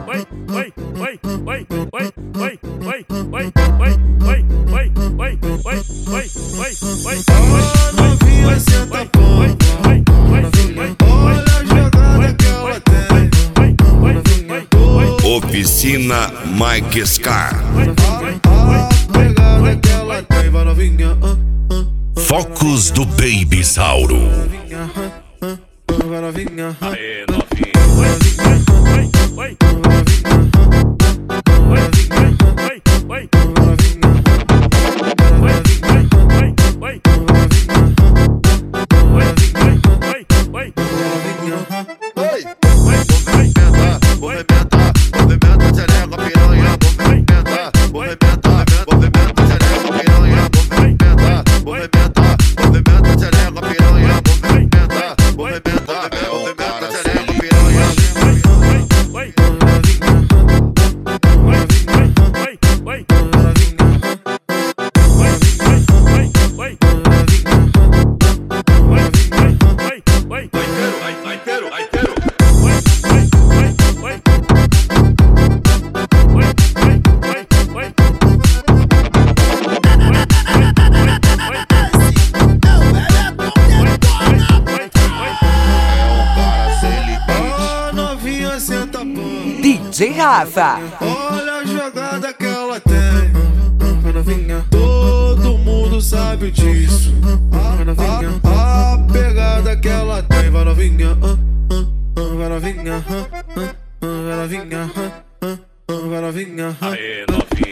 Novinha senta pomba, novinha, olha a jogada que ela tem. Oficina Mike Scar. A pegada que ela tem, vai novinha. Focos do Baby Sauro. Vai novinha. Aê, novinha. DJ Rafa. Olha a jogada que ela tem. Vai novinha. Todo mundo sabe disso. Vai novinha. A pegada que ela tem. Vai novinha. Vai novinha. Vai novinha. Vai novinha. Aê, novinha.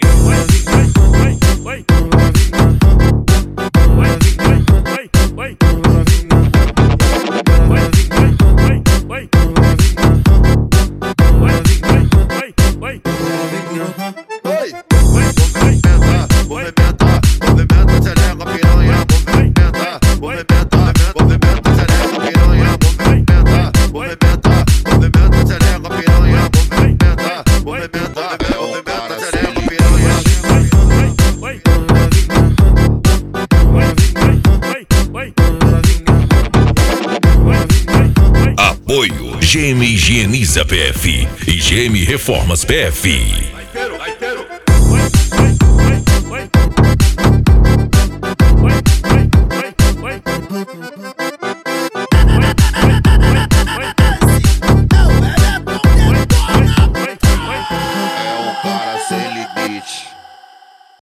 Apoio GM Higieniza PF e GM Reformas PF.